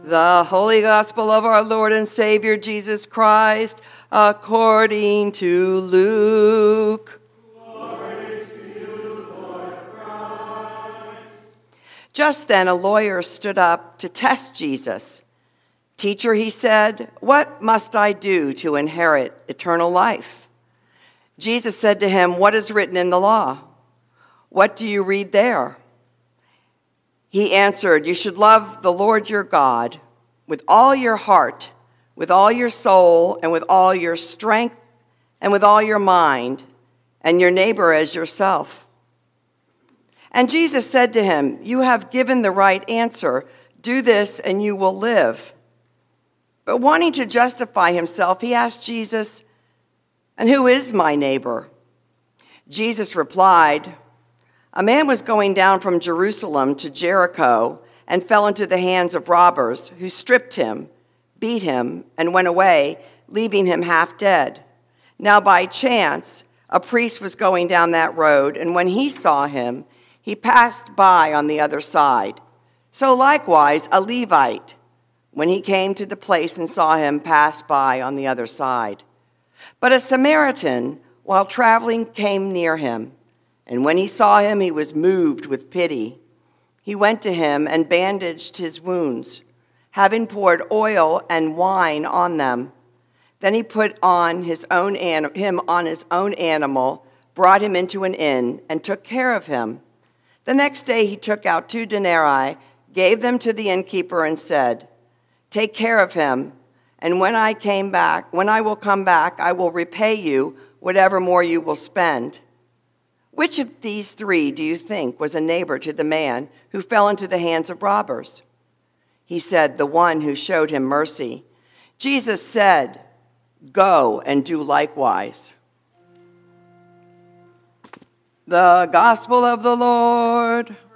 The Holy Gospel of our Lord and Savior Jesus Christ, according to Luke. Glory to you, Lord Christ. Just then a lawyer stood up to test Jesus. "Teacher," he said, "what must I do to inherit eternal life?" Jesus said to him, "What is written in the law? What do you read there?" He answered, "You should love the Lord your God with all your heart, with all your soul, and with all your strength, and with all your mind, and your neighbor as yourself." And Jesus said to him, "You have given the right answer. Do this and you will live." But wanting to justify himself, he asked Jesus, "And who is my neighbor?" Jesus replied, "A man was going down from Jerusalem to Jericho and fell into the hands of robbers, who stripped him, beat him, and went away, leaving him half dead. Now by chance, a priest was going down that road, and when he saw him, he passed by on the other side. So likewise, a Levite, when he came to the place and saw him, passed by on the other side. But a Samaritan, while traveling, came near him. And when he saw him, he was moved with pity. He went to him and bandaged his wounds, having poured oil and wine on them. Then he put on him on his own animal, brought him into an inn, and took care of him. The next day he took out 2 denarii, gave them to the innkeeper, and said, "Take care of him, and when I will come back, I will repay you whatever more you will spend." Which of these 3 do you think was a neighbor to the man who fell into the hands of robbers? He said, "The one who showed him mercy." Jesus said, "Go and do likewise." The Gospel of the Lord.